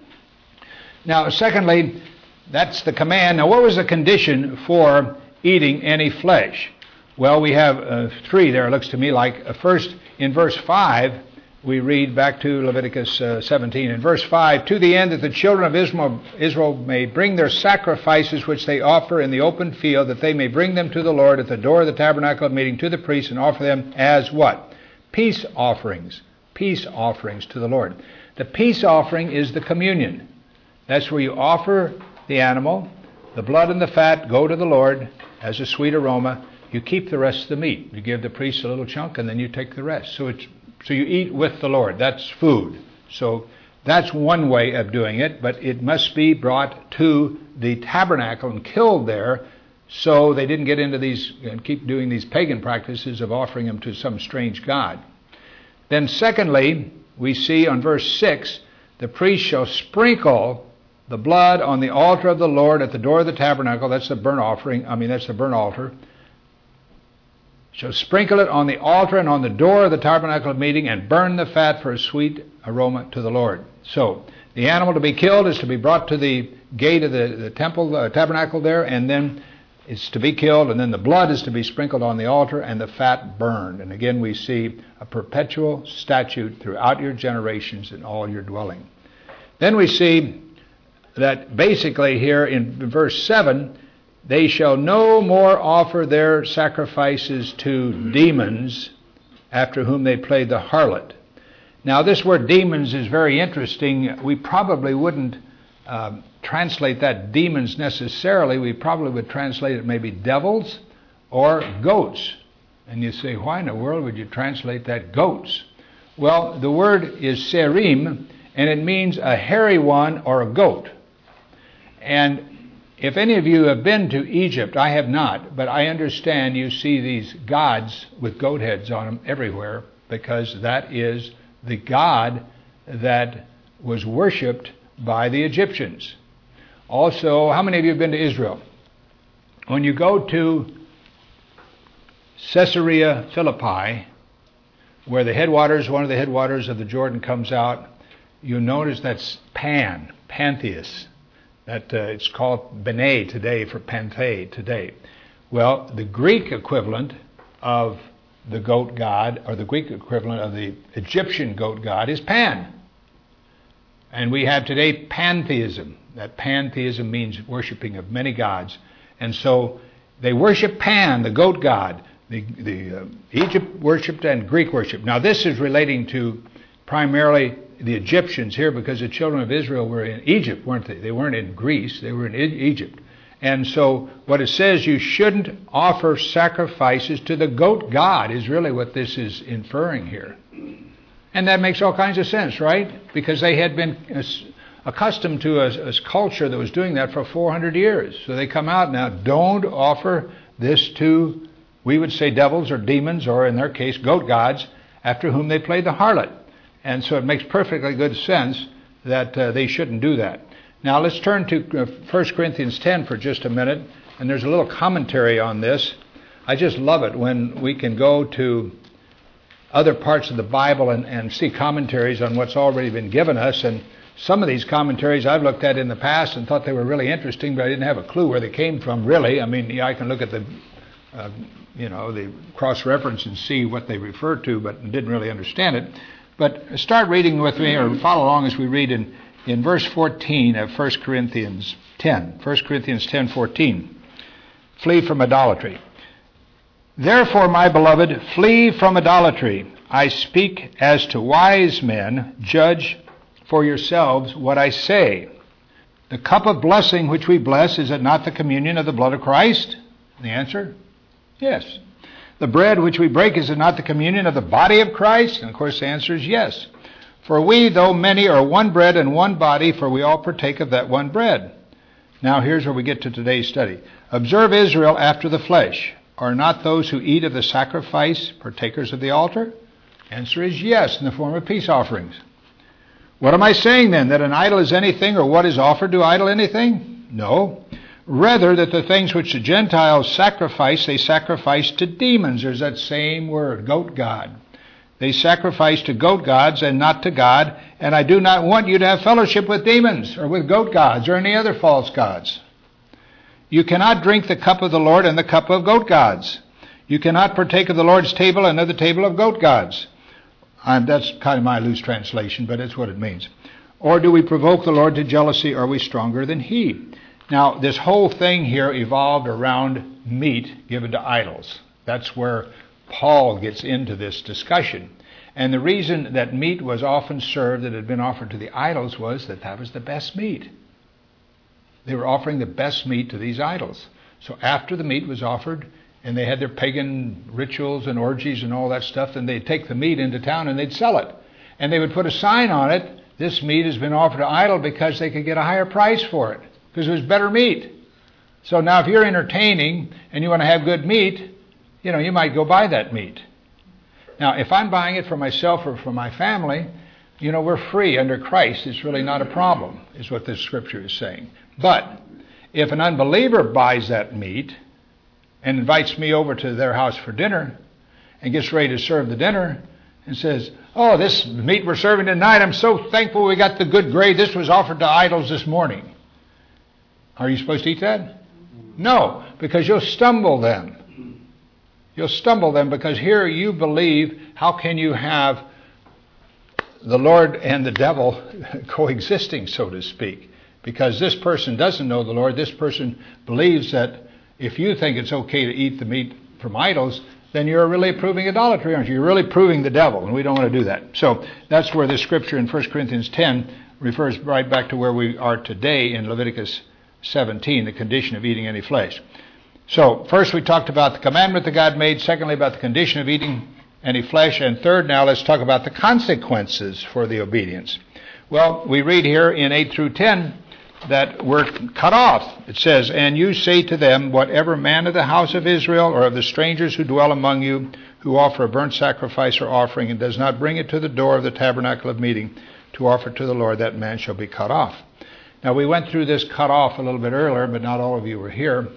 Now, secondly, that's the command. Now, what was the condition for eating any flesh? Well, we have three there, it looks to me like. First, in verse 5, we read back to Leviticus 17. In verse 5, to the end that the children of Israel may bring their sacrifices which they offer in the open field, that they may bring them to the Lord at the door of the tabernacle of meeting to the priest, and offer them as what? Peace offerings. Peace offerings to the Lord. The peace offering is the communion. That's where you offer the animal, the blood and the fat go to the Lord as a sweet aroma. You keep the rest of the meat. You give the priest a little chunk, and then you take the rest. So you eat with the Lord. That's food. So that's one way of doing it, but it must be brought to the tabernacle and killed there, so they didn't get into these and keep doing these pagan practices of offering them to some strange god. Then secondly, we see on verse 6, the priest shall sprinkle the blood on the altar of the Lord at the door of the tabernacle. That's the burnt offering. That's the burnt altar. Shall sprinkle it on the altar and on the door of the tabernacle of meeting, and burn the fat for a sweet aroma to the Lord. So the animal to be killed is to be brought to the gate of the temple, tabernacle there, and then it's to be killed, and then the blood is to be sprinkled on the altar and the fat burned. And again, we see a perpetual statute throughout your generations in all your dwelling. Then we see that basically here in verse 7, they shall no more offer their sacrifices to demons after whom they played the harlot. Now, this word demons is very interesting. We probably wouldn't translate that demons necessarily. We probably would translate it maybe devils or goats. And you say, why in the world would you translate that goats? Well, the word is serim, and it means a hairy one or a goat. And if any of you have been to Egypt, I have not, but I understand you see these gods with goat heads on them everywhere, because that is the god that was worshipped by the Egyptians. Also, how many of you have been to Israel? When you go to Caesarea Philippi, where the headwaters, one of the headwaters of the Jordan comes out, you notice that's Pantheus. That it's called Bene today for Panthe today. Well, the Greek equivalent of the goat god, or the Greek equivalent of the Egyptian goat god, is Pan. And we have today pantheism. That pantheism means worshiping of many gods. And so they worship Pan, the goat god. The Egypt worshipped and Greek worshipped. Now this is relating to primarily the Egyptians here, because the children of Israel were in Egypt, weren't they? They weren't in Greece, they were in Egypt. And so what it says, you shouldn't offer sacrifices to the goat god, is really what this is inferring here. And that makes all kinds of sense, right? Because they had been accustomed to a culture that was doing that for 400 years. So they come out now, don't offer this to, we would say devils or demons, or in their case, goat gods, after whom they played the harlot. And so it makes perfectly good sense that they shouldn't do that. Now let's turn to 1 Corinthians 10 for just a minute, and there's a little commentary on this. I just love it when we can go to other parts of the Bible and see commentaries on what's already been given us. And some of these commentaries I've looked at in the past and thought they were really interesting, but I didn't have a clue where they came from, really. I mean, I can look at the cross-reference and see what they refer to, but didn't really understand it. But start reading with me, or follow along as we read in verse 14 of 1 Corinthians 10. 1 Corinthians 10:14. Flee from idolatry. Therefore, my beloved, flee from idolatry. I speak as to wise men. Judge for yourselves what I say. The cup of blessing which we bless, is it not the communion of the blood of Christ? The answer? Yes. The bread which we break, is it not the communion of the body of Christ? And of course the answer is yes. For we, though many, are one bread and one body, for we all partake of that one bread. Now here's where we get to today's study. Observe Israel after the flesh. Are not those who eat of the sacrifice partakers of the altar? Answer is yes, in the form of peace offerings. What am I saying then? That an idol is anything, or what is offered to idol anything? No. Rather, that the things which the Gentiles sacrifice, they sacrifice to demons. There's that same word, goat god. They sacrifice to goat gods and not to God. And I do not want you to have fellowship with demons or with goat gods or any other false gods. You cannot drink the cup of the Lord and the cup of goat gods. You cannot partake of the Lord's table and of the table of goat gods. That's kind of my loose translation, but it's what it means. Or do we provoke the Lord to jealousy? Are we stronger than He? Now, this whole thing here evolved around meat given to idols. That's where Paul gets into this discussion. And the reason that meat was often served that had been offered to the idols was that that was the best meat. They were offering the best meat to these idols. So after the meat was offered, and they had their pagan rituals and orgies and all that stuff, then they'd take the meat into town and they'd sell it. And they would put a sign on it, this meat has been offered to idol, because they could get a higher price for it, because it was better meat. So now if you're entertaining and you want to have good meat, you might go buy that meat. Now, if I'm buying it for myself or for my family, we're free under Christ. It's really not a problem, is what this scripture is saying. But if an unbeliever buys that meat and invites me over to their house for dinner and gets ready to serve the dinner and says, oh, this meat we're serving tonight, I'm so thankful we got the good grade. This was offered to idols this morning. Are you supposed to eat that? No, because you'll stumble them. You'll stumble them because here you believe, how can you have the Lord and the devil coexisting, so to speak? Because this person doesn't know the Lord. This person believes that if you think it's okay to eat the meat from idols, then you're really proving idolatry, aren't you? You're really proving the devil, and we don't want to do that. So that's where the scripture in 1 Corinthians 10 refers right back to where we are today in Leviticus 17, the condition of eating any flesh. So first we talked about the commandment that God made, secondly about the condition of eating any flesh, and third now let's talk about the consequences for the obedience. Well, we read here in 8 through 10 that we're cut off. It says, and you say to them, whatever man of the house of Israel or of the strangers who dwell among you, who offer a burnt sacrifice or offering and does not bring it to the door of the tabernacle of meeting to offer to the Lord, that man shall be cut off. Now we went through this cut off a little bit earlier, but not all of you were here.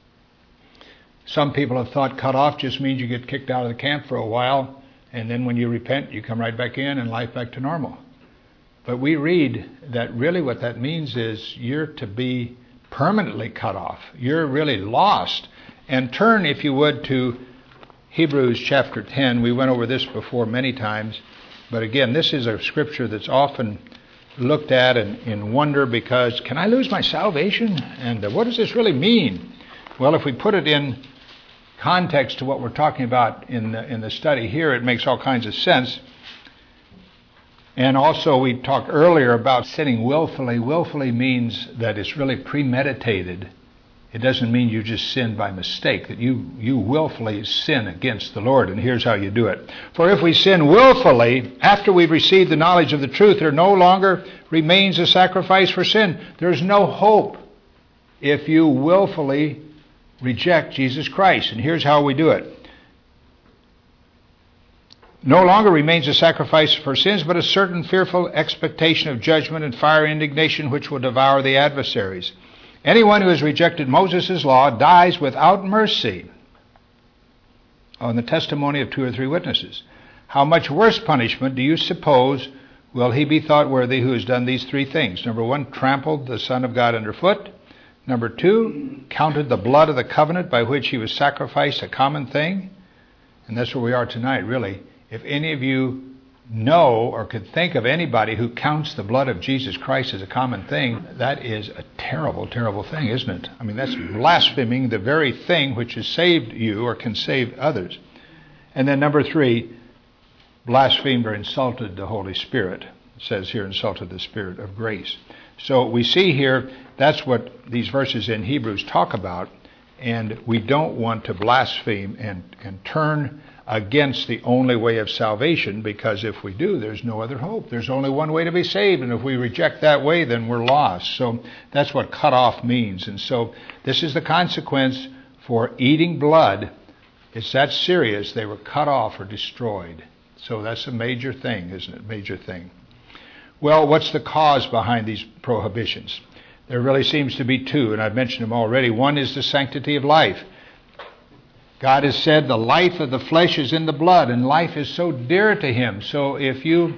Some people have thought cut off just means you get kicked out of the camp for a while, and then when you repent, you come right back in and life back to normal. But we read that really what that means is you're to be permanently cut off. You're really lost. And turn, if you would, to Hebrews chapter 10. We went over this before many times. But again, this is a scripture that's often looked at in wonder because, can I lose my salvation? And what does this really mean? Well, if we put it in context to what we're talking about in the study here, it makes all kinds of sense. And also we talked earlier about sinning willfully. Willfully means that it's really premeditated. It doesn't mean you just sin by mistake, that you willfully sin against the Lord. And here's how you do it. For if we sin willfully, after we've received the knowledge of the truth, there no longer remains a sacrifice for sin. There's no hope if you willfully reject Jesus Christ. And here's how we do it. No longer remains a sacrifice for sins, but a certain fearful expectation of judgment and fiery indignation which will devour the adversaries. Anyone who has rejected Moses' law dies without mercy on the testimony of 2 or 3 witnesses. How much worse punishment do you suppose will he be thought worthy who has done these 3 things? Number 1, trampled the Son of God underfoot. Number 2, counted the blood of the covenant by which he was sacrificed a common thing. And that's where we are tonight, really. If any of you know or could think of anybody who counts the blood of Jesus Christ as a common thing, that is a terrible, terrible thing, isn't it? I mean, that's blaspheming the very thing which has saved you or can save others. And then number 3, blasphemed or insulted the Holy Spirit. It says here, insulted the Spirit of grace. So we see here, that's what these verses in Hebrews talk about, and we don't want to blaspheme and turn against the only way of salvation, because if we do, there's no other hope. There's only one way to be saved, and if we reject that way, then we're lost. So that's what cut off means. And so this is the consequence for eating blood. It's that serious. They were cut off or destroyed. So that's a major thing, isn't it? Major thing. Well, what's the cause behind these prohibitions? There really seems to be two, and I've mentioned them already. One is the sanctity of life. God has said the life of the flesh is in the blood, and life is so dear to Him. So if you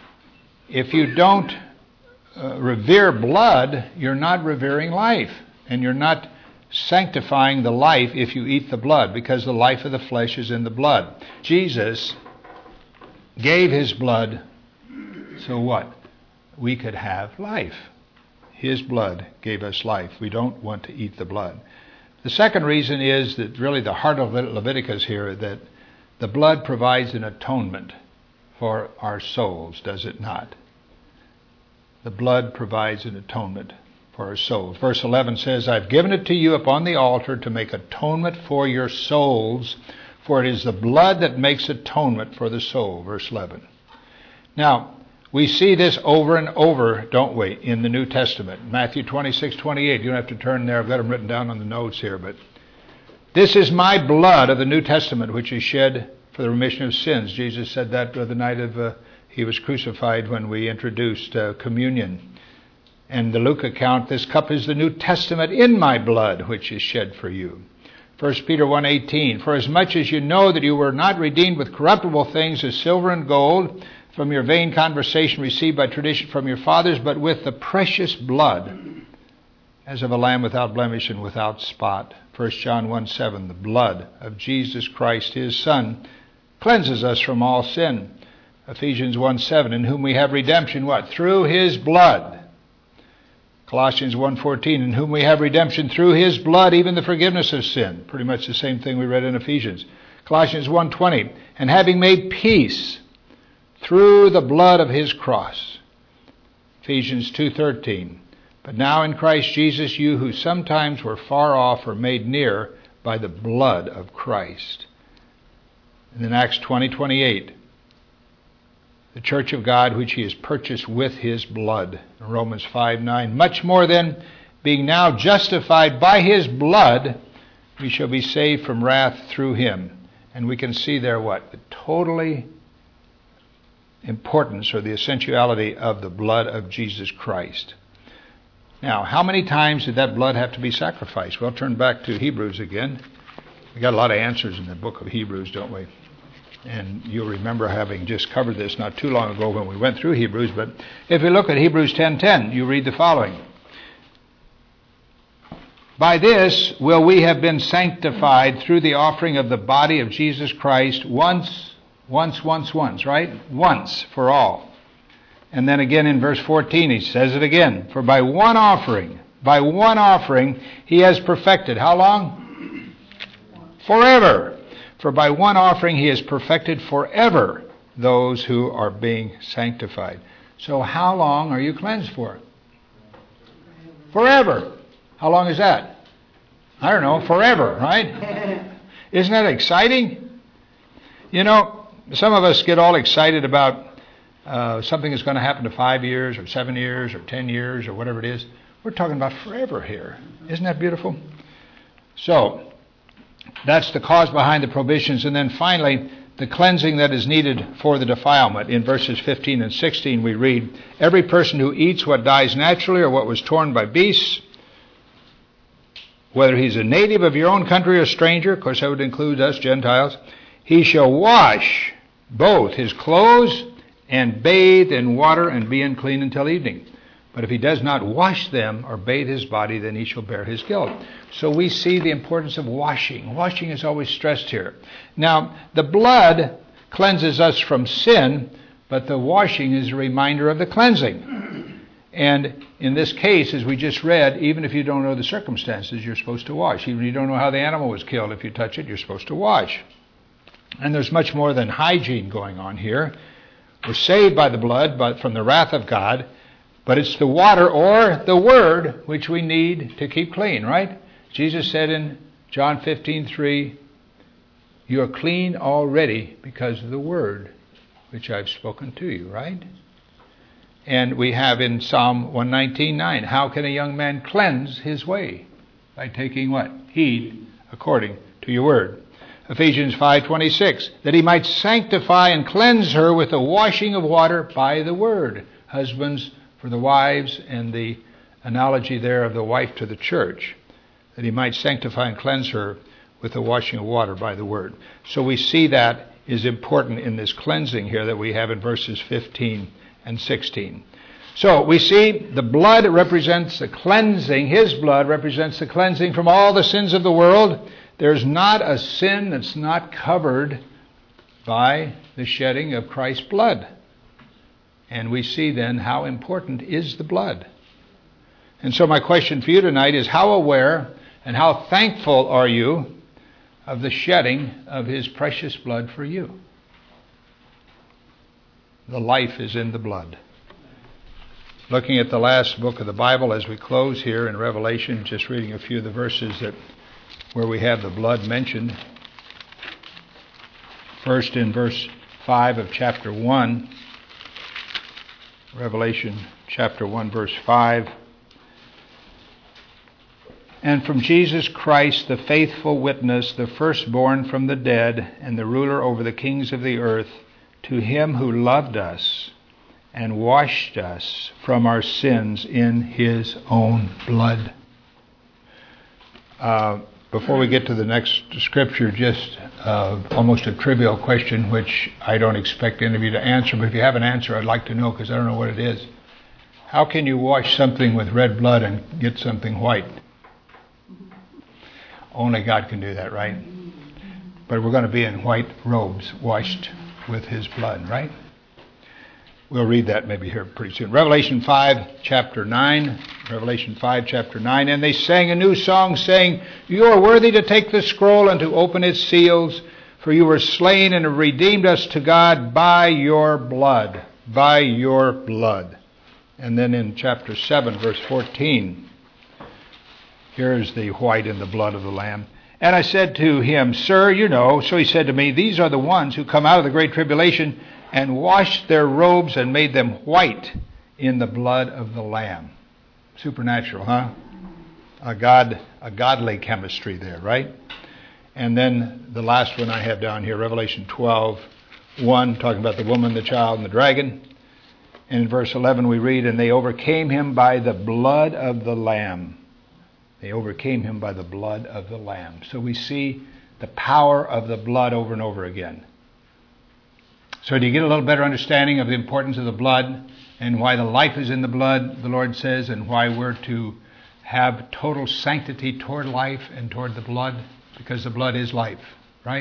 don't revere blood, you're not revering life, and you're not sanctifying the life if you eat the blood, because the life of the flesh is in the blood. Jesus gave His blood so what? We could have life. His blood gave us life. We don't want to eat the blood. The second reason is that really the heart of Leviticus here, that the blood provides an atonement for our souls, does it not? The blood provides an atonement for our souls. Verse 11 says, I've given it to you upon the altar to make atonement for your souls, for it is the blood that makes atonement for the soul. Verse 11. Now, we see this over and over, don't we, in the New Testament. Matthew 26:28. You don't have to turn there. I've got them written down on the notes here. But this is my blood of the New Testament, which is shed for the remission of sins. Jesus said that the night of He was crucified when we introduced communion. And the Luke account, this cup is the New Testament in my blood, which is shed for you. 1 Peter 1:18. For as much as you know that you were not redeemed with corruptible things as silver and gold, from your vain conversation received by tradition from your fathers, but with the precious blood, as of a lamb without blemish and without spot. 1 John 1:7, the blood of Jesus Christ, His Son, cleanses us from all sin. Ephesians 1:7, in whom we have redemption, what? Through His blood. Colossians 1:14, in whom we have redemption through His blood, even the forgiveness of sin. Pretty much the same thing we read in Ephesians. Colossians 1:20, and having made peace through the blood of His cross. Ephesians 2:13. But now in Christ Jesus, you who sometimes were far off are made near by the blood of Christ. And in Acts 20:28, the church of God which He has purchased with His blood. In Romans 5:9, much more then, being now justified by His blood, we shall be saved from wrath through Him. And we can see there what? The totally importance or the essentiality of the blood of Jesus Christ. Now, how many times did that blood have to be sacrificed? Well, turn back to Hebrews again. We got a lot of answers in the book of Hebrews, don't we? And you'll remember having just covered this not too long ago when we went through Hebrews. But if we look at Hebrews 10:10, you read the following. By this will we have been sanctified through the offering of the body of Jesus Christ once, right? Once for all. And then again in verse 14 he says it again. For by one offering He has perfected. How long? Forever. For by one offering He has perfected forever those who are being sanctified. So how long are you cleansed for? Forever. How long is that? I don't know, forever, right? Isn't that exciting? You know, some of us get all excited about something that's going to happen to 5 years or 7 years or 10 years or whatever it is. We're talking about forever here. Isn't that beautiful? So, that's the cause behind the prohibitions. And then finally, the cleansing that is needed for the defilement. In verses 15 and 16 we read, every person who eats what dies naturally or what was torn by beasts, whether he's a native of your own country or a stranger, of course that would include us Gentiles, he shall wash both his clothes and bathe in water and be unclean until evening. But if he does not wash them or bathe his body, then he shall bear his guilt. So we see the importance of washing. Washing is always stressed here. Now, the blood cleanses us from sin, but the washing is a reminder of the cleansing. And in this case, as we just read, even if you don't know the circumstances, you're supposed to wash. Even if you don't know how the animal was killed, if you touch it, you're supposed to wash. And there's much more than hygiene going on here. We're saved by the blood, but from the wrath of God. But it's the water or the word which we need to keep clean, right? Jesus said in John 15:3, you are clean already because of the word which I've spoken to you, right? And we have in Psalm 119:9, how can a young man cleanse his way? By taking what? Heed according to your word. Ephesians 5:26, that he might sanctify and cleanse her with the washing of water by the word. Husbands, for the wives and the analogy there of the wife to the church, that he might sanctify and cleanse her with the washing of water by the word. So we see that is important in this cleansing here that we have in verses 15 and 16. So we see the blood represents the cleansing. His blood represents the cleansing from all the sins of the world. There's not a sin that's not covered by the shedding of Christ's blood. And we see then how important is the blood. And so my question for you tonight is, how aware and how thankful are you of the shedding of his precious blood for you? The life is in the blood. Looking at the last book of the Bible as we close here in Revelation, just reading a few of the verses where we have the blood mentioned. First in verse 5 of chapter 1, Revelation chapter 1, verse 5. And from Jesus Christ, the faithful witness, the firstborn from the dead, and the ruler over the kings of the earth, to him who loved us and washed us from our sins in his own blood. Before we get to the next scripture, just almost a trivial question, which I don't expect any of you to answer, but if you have an answer, I'd like to know, because I don't know what it is. How can you wash something with red blood and get something white? Only God can do that, right? But we're going to be in white robes, washed with his blood, right? We'll read that maybe here pretty soon. Revelation 5, chapter 9. Revelation 5, chapter 9. And they sang a new song, saying, You are worthy to take the scroll and to open its seals, for you were slain and have redeemed us to God by your blood. By your blood. And then in chapter 7, verse 14, here's the white in the blood of the Lamb. And I said to him, Sir, you know. So he said to me, These are the ones who come out of the great tribulation and washed their robes and made them white in the blood of the Lamb. Supernatural, huh? A godly chemistry there, right? And then the last one I have down here, Revelation 12:1, talking about the woman, the child, and the dragon. And in verse 11 we read, And they overcame him by the blood of the Lamb. They overcame him by the blood of the Lamb. So we see the power of the blood over and over again. So do you get a little better understanding of the importance of the blood and why the life is in the blood, the Lord says, and why we're to have total sanctity toward life and toward the blood? Because the blood is life, right?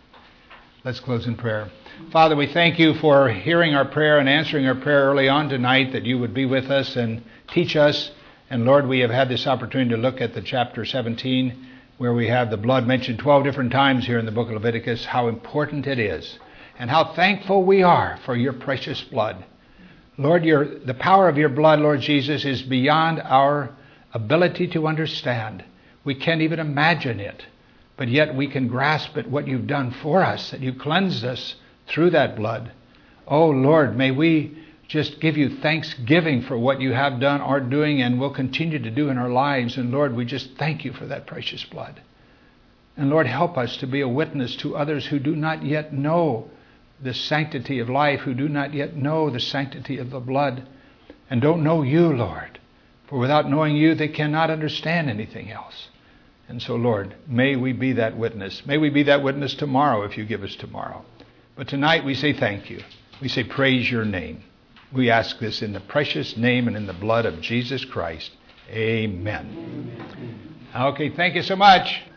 Let's close in prayer. Father, we thank you for hearing our prayer and answering our prayer early on tonight, that you would be with us and teach us. And Lord, we have had this opportunity to look at the chapter 17, where we have the blood mentioned 12 different times here in the book of Leviticus, how important it is, and how thankful we are for your precious blood. Lord, the power of your blood, Lord Jesus, is beyond our ability to understand. We can't even imagine it, but yet we can grasp at what you've done for us, that you cleansed us through that blood. Oh Lord, may we just give you thanksgiving for what you have done, are doing, and will continue to do in our lives. And Lord, we just thank you for that precious blood. And Lord, help us to be a witness to others who do not yet know the sanctity of life, who do not yet know the sanctity of the blood, and don't know you, Lord. For without knowing you, they cannot understand anything else. And so, Lord, may we be that witness. May we be that witness tomorrow if you give us tomorrow. But tonight we say thank you. We say praise your name. We ask this in the precious name and in the blood of Jesus Christ. Amen. Okay, thank you so much.